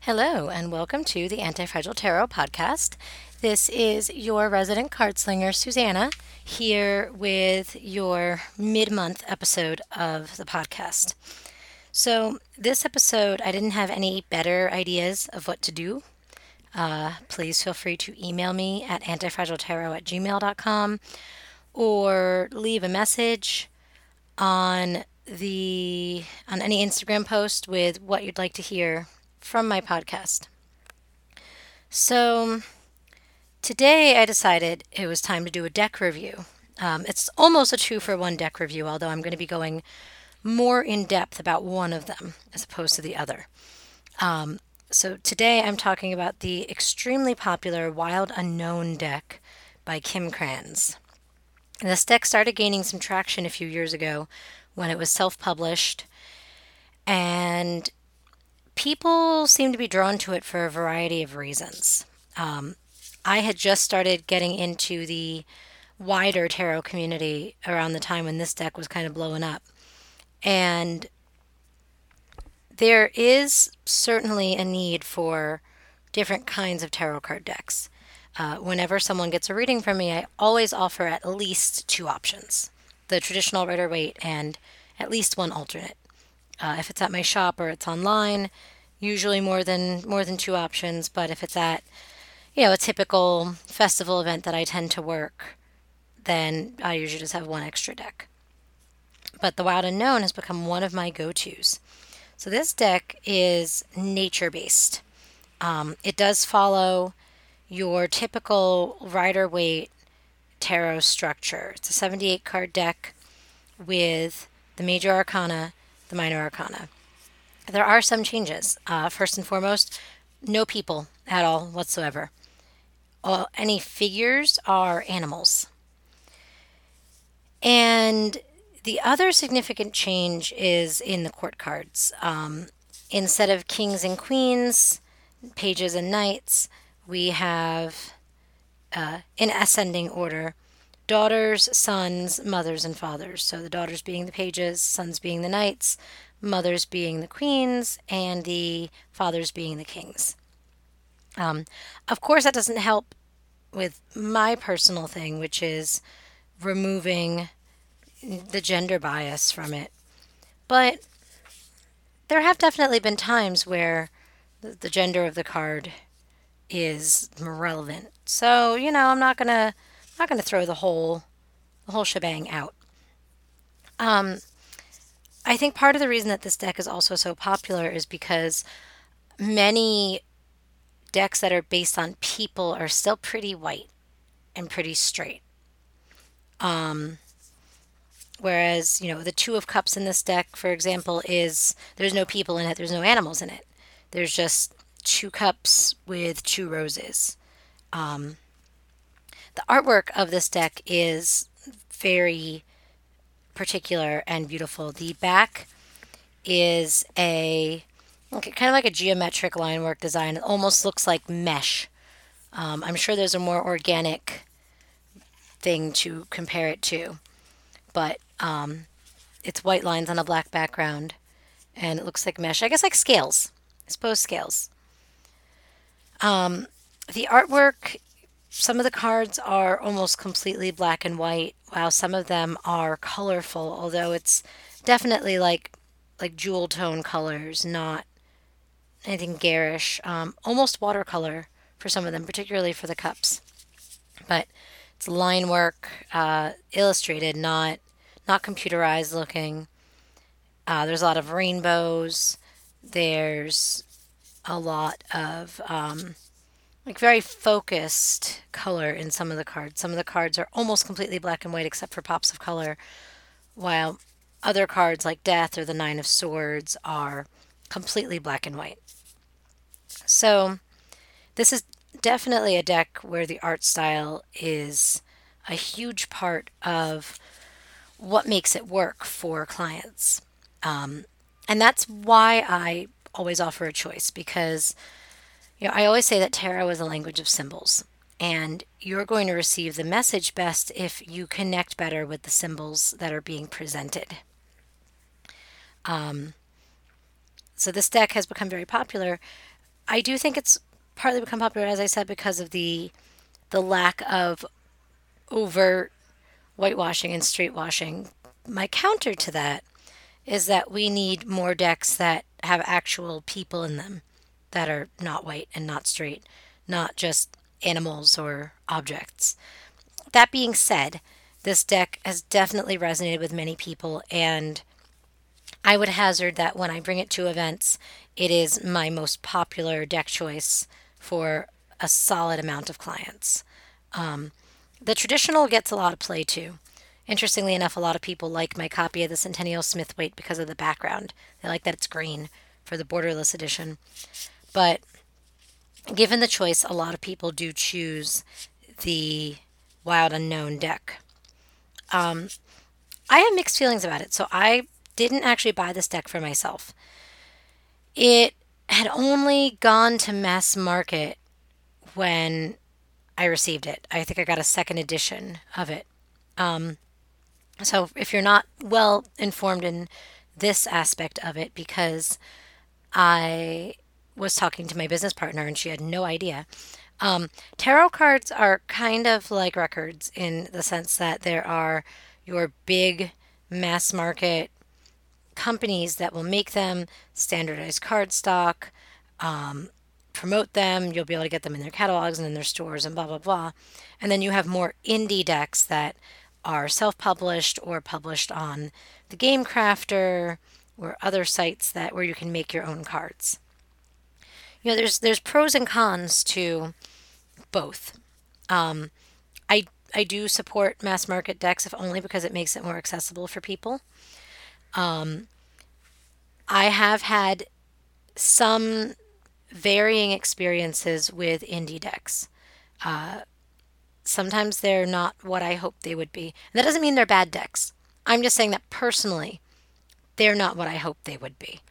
Hello, and welcome to the Anti-Fragile Tarot podcast. This is your resident card slinger, Susanna, here with your mid-month episode of the podcast. So, this episode, I didn't have any better ideas of what to do. Please feel free to email me at antifragiletarot@gmail.com or leave a message on any Instagram post with what you'd like to hear from my podcast. So today I decided it was time to do a deck review. It's almost a two for one deck review, although I'm going to be going more in depth about one of them as opposed to the other. So today I'm talking about the extremely popular Wild Unknown deck by Kim Krans. This deck started gaining some traction a few years ago when it was self published, and people seem to be drawn to it for a variety of reasons. I had just started getting into the wider tarot community around the time when this deck was kind of blowing up. And there is certainly a need for different kinds of tarot card decks. Whenever someone gets a reading from me, I always offer at least two options: the traditional Rider Waite and at least one alternate. If it's at my shop or it's online, usually more than two options. But if it's at a typical festival event that I tend to work, then I usually just have one extra deck. But the Wild Unknown has become one of my go-tos. So this deck is nature based. It does follow your typical Rider Waite tarot structure. It's a 78 card deck with the major arcana, the minor arcana. There are some changes. First and foremost, no people at all whatsoever. Any figures are animals. And the other significant change is in the court cards. Instead of kings and queens, pages and knights, we have, in ascending order, daughters, sons, mothers, and fathers. So the daughters being the pages, sons being the knights, mothers being the queens, and the fathers being the kings. Of course, that doesn't help with my personal thing, which is removing the gender bias from it. But there have definitely been times where the gender of the card is relevant. So, I'm not gonna throw the whole shebang out. I think part of the reason that this deck is also so popular is because many decks that are based on people are still pretty white and pretty straight. Whereas, the Two of Cups in this deck, for example, there's no people in it, there's no animals in it. There's just two cups with two roses. The artwork of this deck is very particular and beautiful. The back is kind of like a geometric line work design. It almost looks like mesh. I'm sure there's a more organic thing to compare it to, but it's white lines on a black background, and it looks like mesh. I guess like scales. I suppose scales. The artwork, some of the cards are almost completely black and white, while some of them are colorful, although it's definitely like jewel tone colors, not anything garish. Almost watercolor for some of them, particularly for the cups. But it's line work, illustrated, not computerized looking. There's a lot of rainbows. There's a lot of very focused color in some of the cards. Some of the cards are almost completely black and white except for pops of color, while other cards like Death or the Nine of Swords are completely black and white. So this is definitely a deck where the art style is a huge part of what makes it work for clients. And that's why I always offer a choice, because I always say that tarot is a language of symbols, and you're going to receive the message best if you connect better with the symbols that are being presented. So this deck has become very popular I do think it's partly become popular, as I said, because of the lack of overt whitewashing and street washing. My counter to that is that we need more decks that have actual people in them that are not white and not straight, not just animals or objects. That being said, this deck has definitely resonated with many people, and I would hazard that when I bring it to events, it is my most popular deck choice for a solid amount of clients. The traditional gets a lot of play too. Interestingly enough, a lot of people like my copy of the Centennial Smithwaite because of the background. They like that it's green for the borderless edition. But given the choice, a lot of people do choose the Wild Unknown deck. I have mixed feelings about it, so I didn't actually buy this deck for myself. It had only gone to mass market when I received it. I think I got a second edition of it. So if you're not well informed in this aspect of it, because I was talking to my business partner and she had no idea. Tarot cards are kind of like records in the sense that there are your big mass market companies that will make them, standardized card stock, promote them. You'll be able to get them in their catalogs and in their stores and blah, blah, blah. And then you have more indie decks that are self published or published on the Game Crafter or other sites that where you can make your own cards. There's pros and cons to both. I I do support mass market decks if only because it makes it more accessible for people. I have had some varying experiences with indie decks. Sometimes they're not what I hoped they would be. And that doesn't mean they're bad decks. I'm just saying that personally, they're not what I hoped they would be.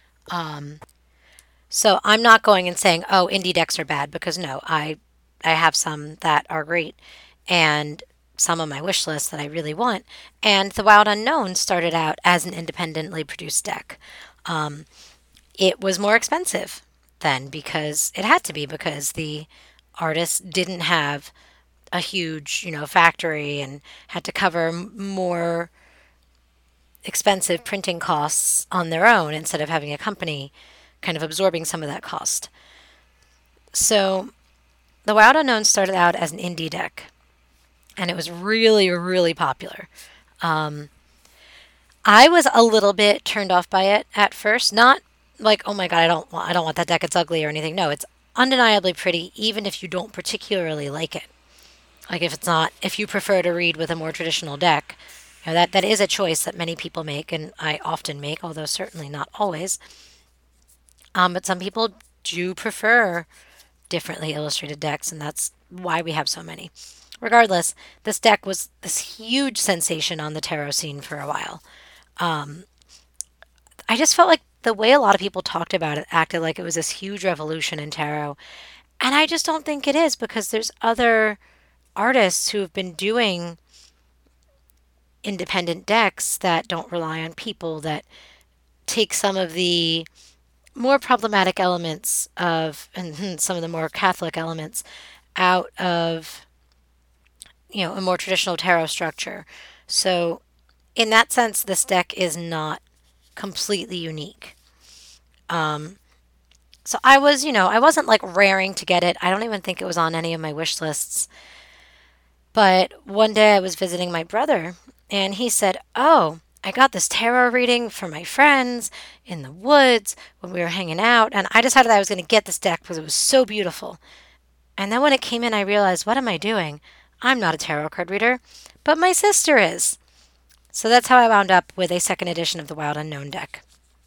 So I'm not going and saying, "Oh, indie decks are bad," because no, I have some that are great, and some on my wish list that I really want. And the Wild Unknown started out as an independently produced deck. It was more expensive then because it had to be because the artist didn't have a huge, factory and had to cover more expensive printing costs on their own instead of having a company kind of absorbing some of that cost. So the Wild Unknown started out as an indie deck, and it was really, really popular. I was a little bit turned off by it at first. Not like, oh my god, I don't want that deck. It's ugly or anything. No, it's undeniably pretty, even if you don't particularly like it. Like if you prefer to read with a more traditional deck, that is a choice that many people make, and I often make, although certainly not always. But some people do prefer differently illustrated decks, and that's why we have so many. Regardless, this deck was this huge sensation on the tarot scene for a while. I just felt like the way a lot of people talked about it acted like it was this huge revolution in tarot. And I just don't think it is because there's other artists who have been doing independent decks that don't rely on people, that take some of the more problematic elements of, and some of the more Catholic elements out of, a more traditional tarot structure. So, in that sense, this deck is not completely unique. So I wasn't like raring to get it. I don't even think it was on any of my wish lists. But one day I was visiting my brother and he said, "Oh, I got this tarot reading for my friends in the woods when we were hanging out, and I decided I was going to get this deck because it was so beautiful." And then when it came in, I realized, what am I doing? I'm not a tarot card reader, but my sister is. So that's how I wound up with a second edition of the Wild Unknown deck.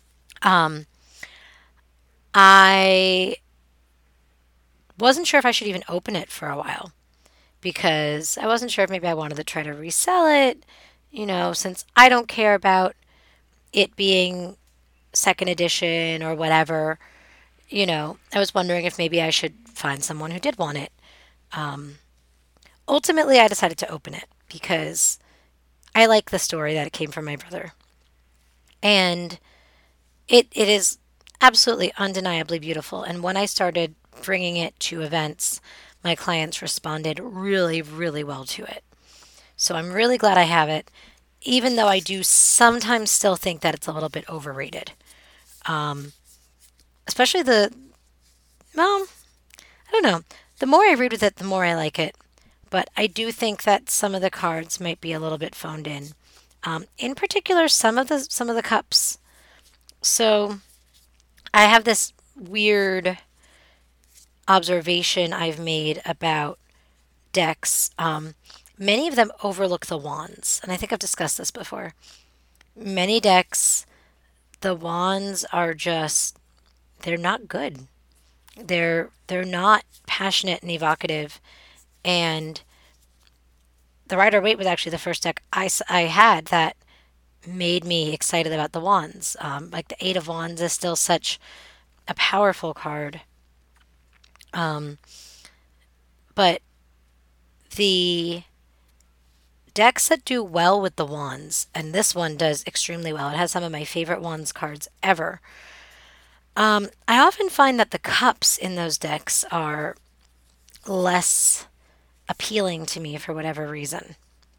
I wasn't sure if I should even open it for a while because I wasn't sure if maybe I wanted to try to resell it, since I don't care about it being second edition or whatever. I was wondering if maybe I should find someone who did want it. Ultimately, I decided to open it because I like the story that it came from my brother. And it is absolutely undeniably beautiful. And when I started bringing it to events, my clients responded really, really well to it. So I'm really glad I have it, even though I do sometimes still think that it's a little bit overrated. Especially well, I don't know. The more I read with it, the more I like it. But I do think that some of the cards might be a little bit phoned in. In particular, some of the cups. So I have this weird observation I've made about decks. Many of them overlook the wands, and I think I've discussed this before. Many decks, the wands are just they're not good. They're not passionate and evocative. And the Rider Waite was actually the first deck I had that made me excited about the wands. Like the Eight of Wands is still such a powerful card, but the decks that do well with the wands, and this one does extremely well. It has some of my favorite wands cards ever. I often find that the cups in those decks are less appealing to me for whatever reason.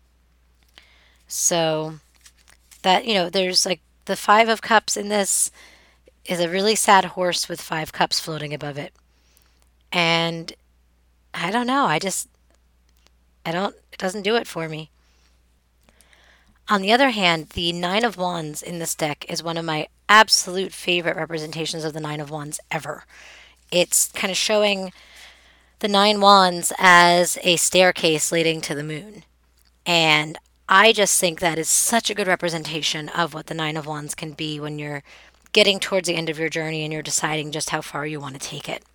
So that, there's like the Five of Cups in this is a really sad horse with five cups floating above it. And I don't know. I don't, it doesn't do it for me. On the other hand, the Nine of Wands in this deck is one of my absolute favorite representations of the Nine of Wands ever. It's kind of showing the Nine Wands as a staircase leading to the moon. And I just think that is such a good representation of what the Nine of Wands can be when you're getting towards the end of your journey and you're deciding just how far you want to take it.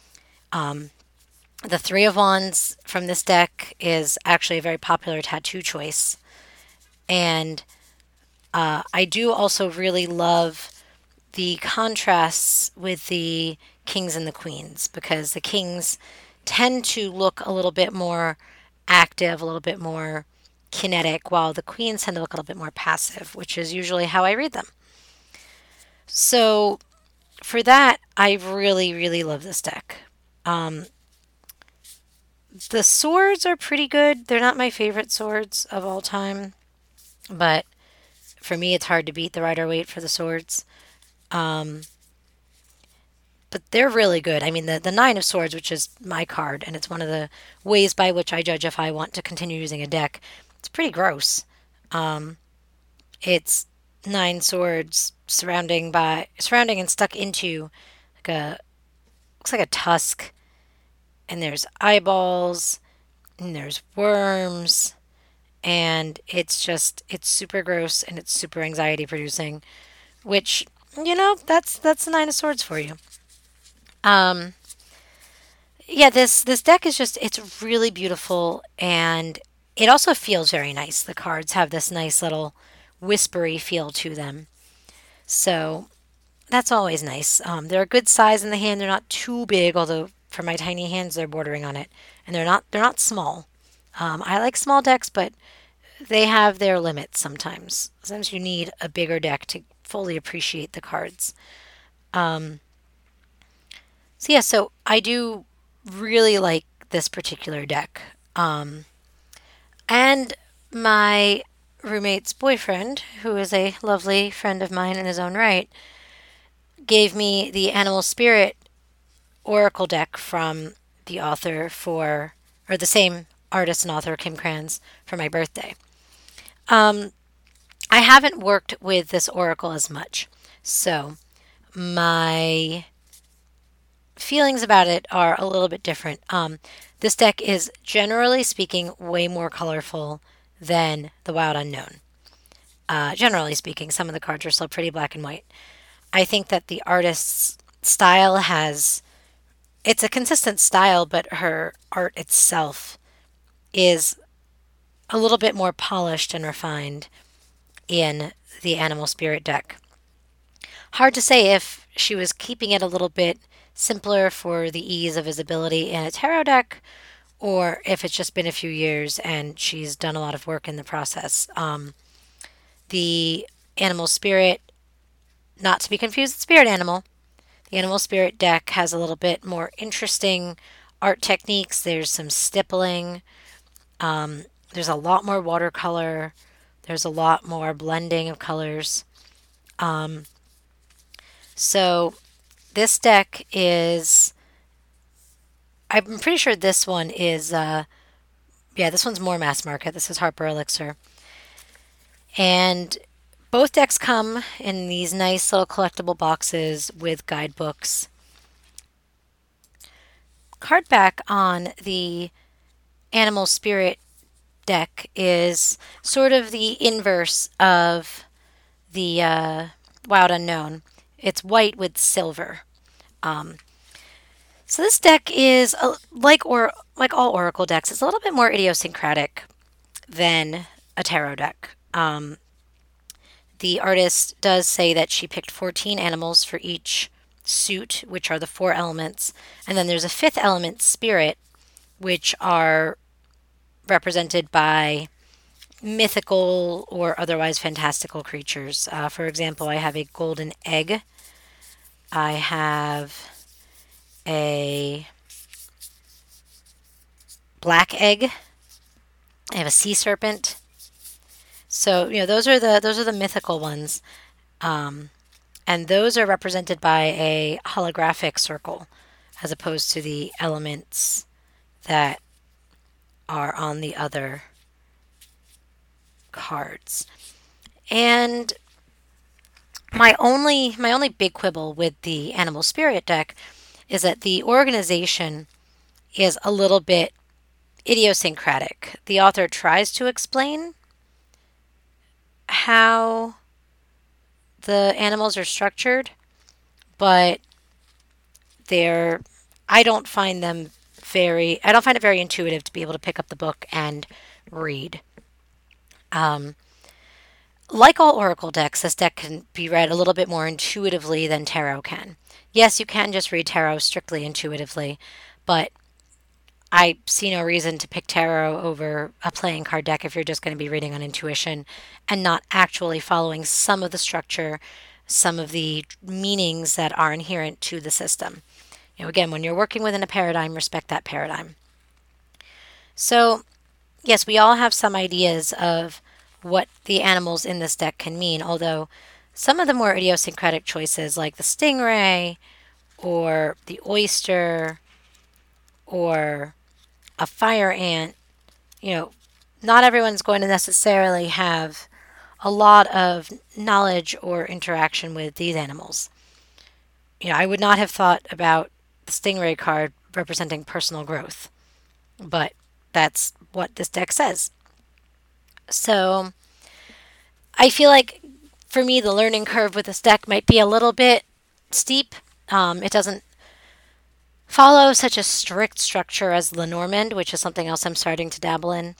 The Three of Wands from this deck is actually a very popular tattoo choice. And I do also really love the contrasts with the kings and the queens because the kings tend to look a little bit more active, a little bit more kinetic, while the queens tend to look a little bit more passive, which is usually how I read them. So for that, I really, really love this deck. The swords are pretty good. They're not my favorite swords of all time, but for me, it's hard to beat the Rider Waite for the swords. But they're really good. I mean, the Nine of Swords, which is my card, and it's one of the ways by which I judge if I want to continue using a deck. It's pretty gross. It's nine swords surrounding and stuck into like a looks like a tusk, and there's eyeballs, and there's worms, and it's super gross and it's super anxiety producing, which that's the Nine of Swords for you. Um, yeah, this deck is just it's really beautiful and it also feels very nice. The cards have this nice little whispery feel to them. So that's always nice. They're a good size in the hand. They're not too big, although for my tiny hands they're bordering on it, and they're not small. I like small decks, but they have their limits sometimes. Sometimes you need a bigger deck to fully appreciate the cards. So yeah, so I do really like this particular deck. And my roommate's boyfriend, who is a lovely friend of mine in his own right, gave me the Animal Spirit Oracle deck from the author or the same artist and author, Kim Kranz, for my birthday. I haven't worked with this Oracle as much, so my feelings about it are a little bit different. This deck is generally speaking way more colorful than the Wild Unknown. Generally speaking, some of the cards are still pretty black and white. I think that the artist's style it's a consistent style, but her art itself is a little bit more polished and refined in the Animal Spirit deck. Hard to say if she was keeping it a little bit simpler for the ease of visibility in a tarot deck, or if it's just been a few years and she's done a lot of work in the process. The Animal Spirit, not to be confused with Spirit Animal, The Animal Spirit deck has a little bit more interesting art techniques. There's some stippling. There's a lot more watercolor. There's a lot more blending of colors. So this deck is, I'm pretty sure this one is, yeah, this one's more mass market. This is Harper Elixir. And both decks come in these nice little collectible boxes with guidebooks. Cardback on the Animal Spirit deck is sort of the inverse of the Wild Unknown. It's white with silver. So this deck is like all Oracle decks. It's a little bit more idiosyncratic than a tarot deck. The artist does say that she picked 14 animals for each suit, which are the four elements, and then there's a fifth element, spirit, which are represented by mythical or otherwise fantastical creatures. For example, I have a golden egg. I have a black egg. I have a sea serpent. So those are the mythical ones, and those are represented by a holographic circle, as opposed to the elements that are on the other cards. And my only big quibble with the Animal Spirit deck is that the organization is a little bit idiosyncratic. The author tries to explain how the animals are structured, but they're I don't find it very intuitive to be able to pick up the book and read. Like all Oracle decks, this deck can be read a little bit more intuitively than tarot can. Yes, you can just read tarot strictly intuitively, but I see no reason to pick tarot over a playing card deck if you're just going to be reading on intuition and not actually following some of the structure, some of the meanings that are inherent to the system. Again, when you're working within a paradigm, respect that paradigm. So, yes, we all have some ideas of what the animals in this deck can mean, although some of the more idiosyncratic choices, like the stingray or the oyster or a fire ant, not everyone's going to necessarily have a lot of knowledge or interaction with these animals. I would not have thought about the stingray card representing personal growth, but that's what this deck says. So I feel like for me, the learning curve with this deck might be a little bit steep. It doesn't follow such a strict structure as Lenormand, which is something else I'm starting to dabble in.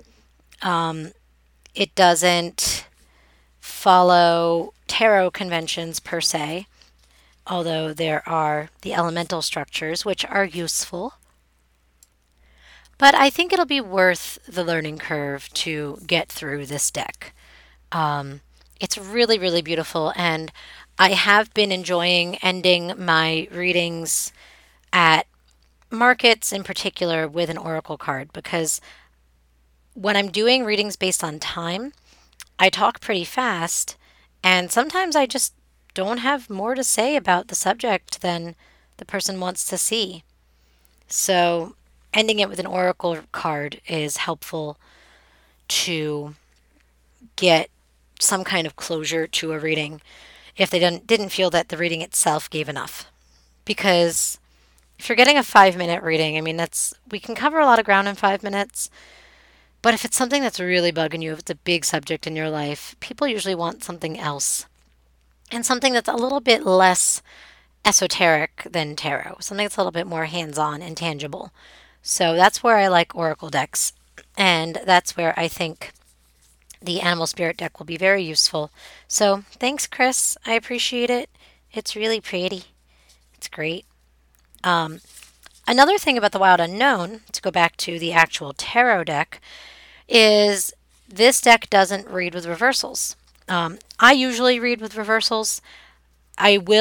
It doesn't follow tarot conventions per se, although there are the elemental structures, which are useful. But I think it'll be worth the learning curve to get through this deck. It's really, really beautiful, and I have been enjoying ending my readings at markets in particular with an oracle card, because when I'm doing readings based on time, I talk pretty fast, and sometimes I just don't have more to say about the subject than the person wants to see. So ending it with an oracle card is helpful to get some kind of closure to a reading if they didn't feel that the reading itself gave enough. Because if you're getting a 5-minute reading, we can cover a lot of ground in 5 minutes. But if it's something that's really bugging you, if it's a big subject in your life, people usually want something else. And something that's a little bit less esoteric than tarot. Something that's a little bit more hands-on and tangible. So that's where I like oracle decks. And that's where I think the Animal Spirit deck will be very useful. So thanks, Chris. I appreciate it. It's really pretty. It's great. Another thing about the Wild Unknown, to go back to the actual tarot deck, is this deck doesn't read with reversals. I usually read with reversals. I will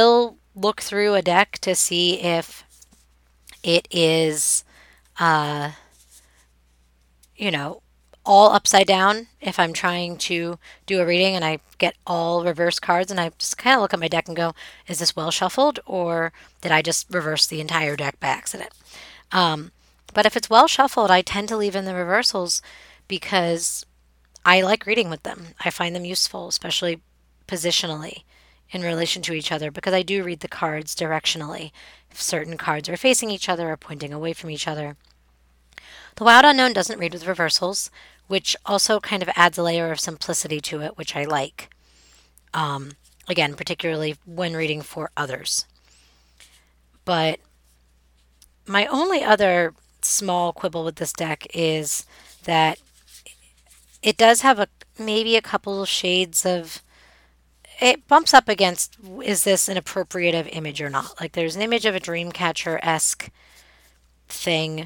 look through a deck to see if it is, uh, you know, all upside down. If I'm trying to do a reading and I get all reverse cards, and I just kind of look at my deck and go, is this well shuffled, or did I just reverse the entire deck by accident? Um, but if it's well shuffled, I tend to leave in the reversals because I like reading with them. I find them useful, especially positionally in relation to each other, because I do read the cards directionally. If certain cards are facing each other or pointing away from each other. The Wild Unknown doesn't read with reversals, which also kind of adds a layer of simplicity to it, which I like. Again, particularly when reading for others. But my only other small quibble with this deck is that it does have maybe a couple of shades of, it bumps up against, is this an appropriative image or not? Like there's an image of a Dreamcatcher-esque thing.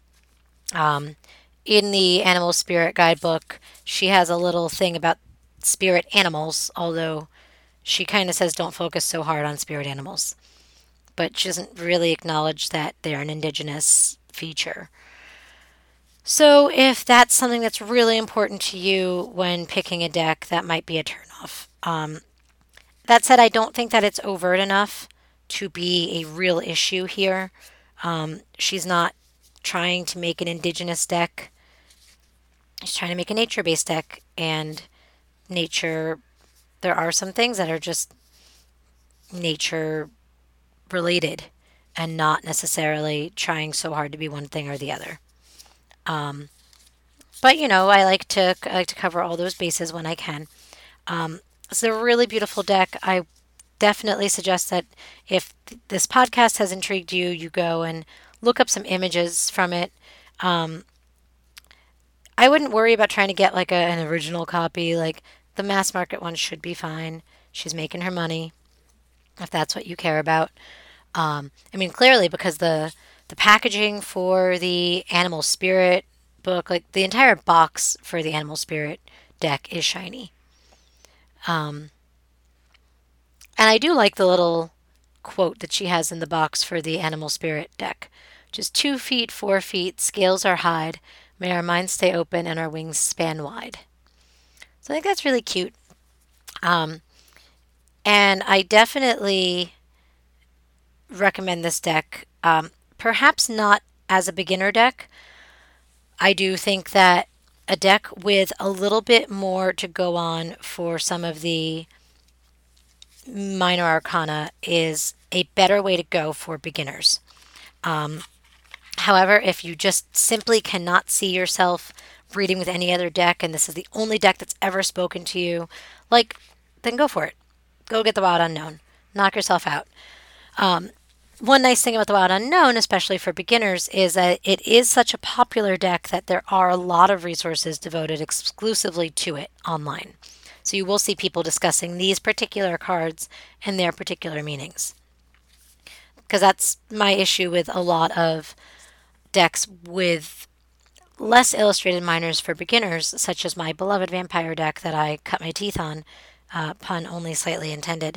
In the Animal Spirit Guidebook, she has a little thing about spirit animals, although she kind of says don't focus so hard on spirit animals. But she doesn't really acknowledge that they're an indigenous feature. So if that's something that's really important to you when picking a deck, that might be a turnoff. That said, I don't think that it's overt enough to be a real issue here. She's not trying to make an indigenous deck. She's trying to make a nature-based deck, and nature, there are some things that are just nature related and not necessarily trying so hard to be one thing or the other. But I like to cover all those bases when I can. It's a really beautiful deck. I definitely suggest that if this podcast has intrigued you, you go and look up some images from it. I wouldn't worry about trying to get like an original copy. Like the mass market one should be fine. She's making her money if that's what you care about. I mean, clearly because the packaging for the Animal Spirit book, like the entire box for the Animal Spirit deck, is shiny. And I do like the little quote that she has in the box for the Animal Spirit deck, which is 2 feet, 4 feet, scales are hide. May our minds stay open and our wings span wide. So I think that's really cute. Um, and I definitely recommend this deck. Perhaps not as a beginner deck. I do think that a deck with a little bit more to go on for some of the minor arcana is a better way to go for beginners. However, if you just simply cannot see yourself reading with any other deck and this is the only deck that's ever spoken to you, like, then go for it. Go get the Wild Unknown. Knock yourself out. One nice thing about the Wild Unknown, especially for beginners, is that it is such a popular deck that there are a lot of resources devoted exclusively to it online. So you will see people discussing these particular cards and their particular meanings. Because that's my issue with a lot of decks with less illustrated minors for beginners, such as my beloved vampire deck that I cut my teeth on, pun only slightly intended.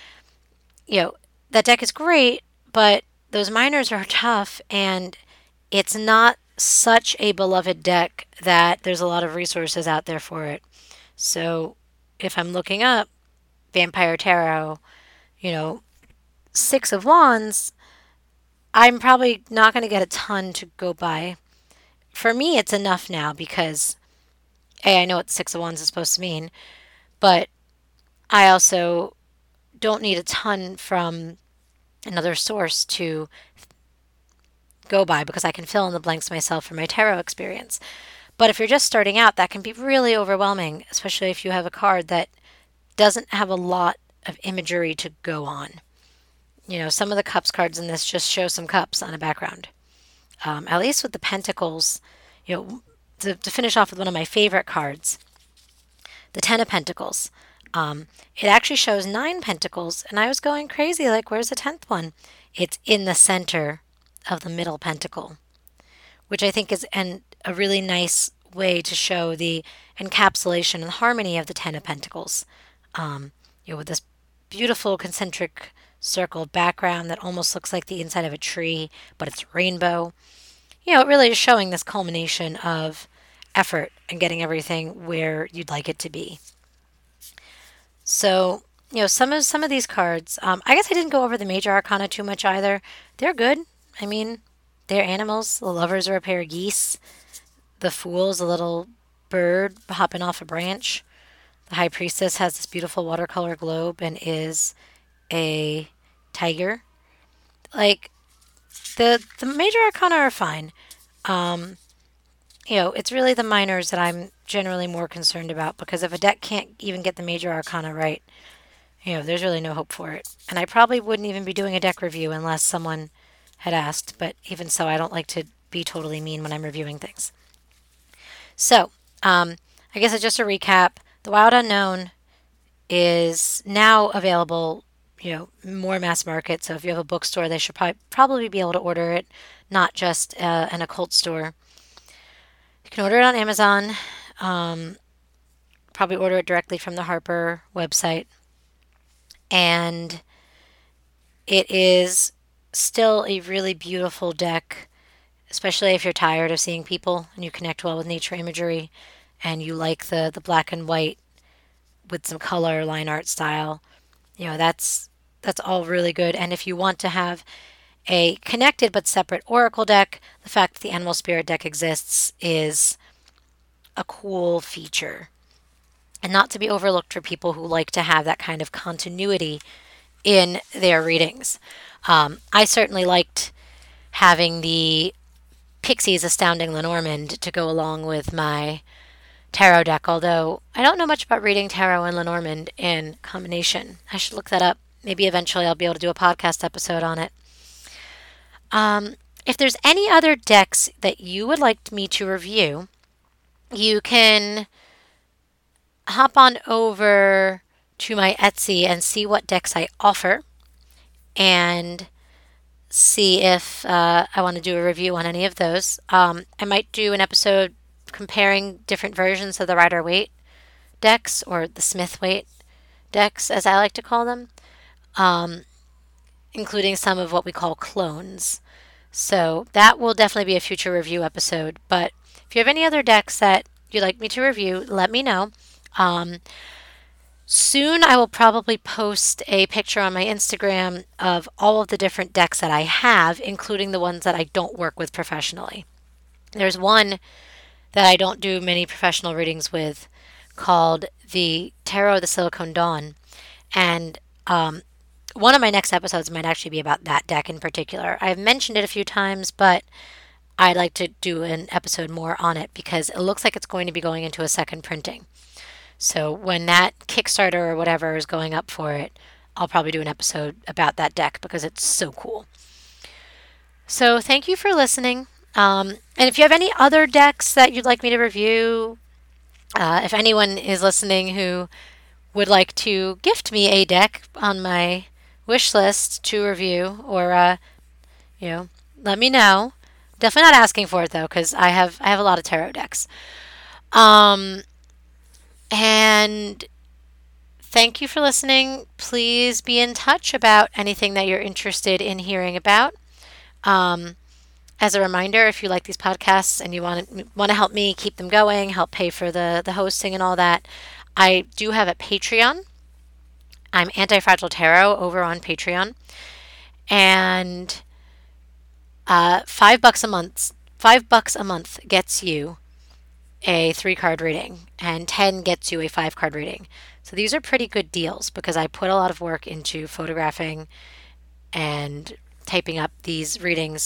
That deck is great, but those minors are tough, and it's not such a beloved deck that there's a lot of resources out there for it. So if I'm looking up Vampire Tarot, you know, Six of Wands, I'm probably not going to get a ton to go by. For me, it's enough now because, A, I know what Six of Wands is supposed to mean, but I also don't need a ton from another source to go by because I can fill in the blanks myself for my tarot experience. But if you're just starting out, that can be really overwhelming, especially if you have a card that doesn't have a lot of imagery to go on. Some of the cups cards in this just show some cups on a background. At least with the pentacles, to finish off with one of my favorite cards, the Ten of Pentacles. It actually shows 9 pentacles, and I was going crazy, like, where's the 10th one? It's in the center of the middle pentacle, which I think is a really nice way to show the encapsulation and harmony of the Ten of Pentacles. With this beautiful concentric circled background that almost looks like the inside of a tree, but it's rainbow. It really is showing this culmination of effort and getting everything where you'd like it to be. So, some of these cards, I guess I didn't go over the major arcana too much either. They're good. I mean, they're animals. The lovers are a pair of geese. The fool's a little bird hopping off a branch. The high priestess has this beautiful watercolor globe and is a tiger. Like the major arcana are fine. Um, it's really the minors that I'm generally more concerned about because if a deck can't even get the major arcana right, there's really no hope for it. And I probably wouldn't even be doing a deck review unless someone had asked, but even so, I don't like to be totally mean when I'm reviewing things. So, I guess it's just a recap. The Wild Unknown is now available, more mass market. So if you have a bookstore, they should probably be able to order it, not just an occult store. You can order it on Amazon. Probably order it directly from the Harper website. And it is still a really beautiful deck, especially if you're tired of seeing people and you connect well with nature imagery and you like the black and white with some color line art style. That's all really good. And if you want to have a connected but separate oracle deck, the fact that the animal spirit deck exists is a cool feature and not to be overlooked for people who like to have that kind of continuity in their readings. I certainly liked having the Pixies Astounding Lenormand to go along with my tarot deck, although I don't know much about reading tarot and Lenormand in combination. I should look that up. Maybe eventually I'll be able to do a podcast episode on it. If there's any other decks that you would like me to review, you can hop on over to my Etsy and see what decks I offer and see if I want to do a review on any of those. I might do an episode comparing different versions of the Rider-Waite decks or the Smith-Waite decks, as I like to call them, including some of what we call clones. So that will definitely be a future review episode. But if you have any other decks that you'd like me to review, let me know. Soon I will probably post a picture on my Instagram of all of the different decks that I have, including the ones that I don't work with professionally. There's one that I don't do many professional readings with called the Tarot of the Silicon Dawn. And one of my next episodes might actually be about that deck in particular. I've mentioned it a few times, but I'd like to do an episode more on it because it looks like it's going to be going into a second printing. So when that Kickstarter or whatever is going up for it, I'll probably do an episode about that deck because it's so cool. So thank you for listening. And if you have any other decks that you'd like me to review, if anyone is listening who would like to gift me a deck on my wish list to review, or let me know. Definitely not asking for it though, because I have a lot of tarot decks. And thank you for listening. Please be in touch about anything that you're interested in hearing about. As a reminder, if you like these podcasts and you want to help me keep them going, help pay for the hosting and all that, I do have a Patreon. I'm Anti-Fragile Tarot over on Patreon. And $5 a month. $5 a month gets you a 3-card reading, and 10 gets you a 5-card reading. So these are pretty good deals because I put a lot of work into photographing and typing up these readings.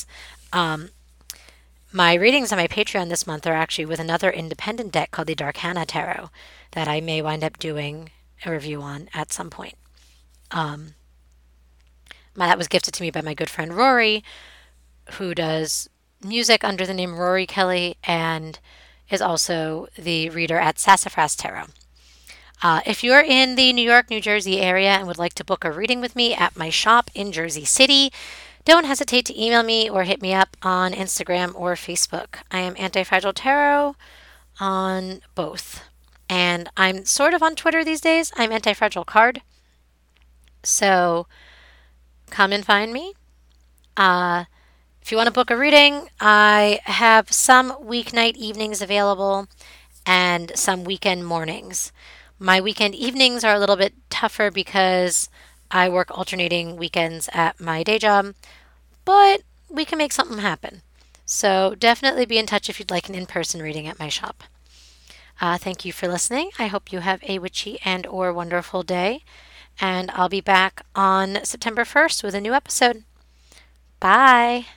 My readings on my Patreon this month are actually with another independent deck called the Darkana Tarot that I may wind up doing a review on at some point. That was gifted to me by my good friend Rory, who does music under the name Rory Kelly and is also the reader at Sassafras Tarot. If you're in the New York, New Jersey area and would like to book a reading with me at my shop in Jersey City, don't hesitate to email me or hit me up on Instagram or Facebook. I am Anti-Fragile Tarot on both. And I'm sort of on Twitter these days. I'm Anti-Fragile Card. So come and find me. If you want to book a reading, I have some weeknight evenings available and some weekend mornings. My weekend evenings are a little bit tougher because I work alternating weekends at my day job, but we can make something happen. So definitely be in touch if you'd like an in-person reading at my shop. Thank you for listening. I hope you have a witchy and or wonderful day, and I'll be back on September 1st with a new episode. Bye.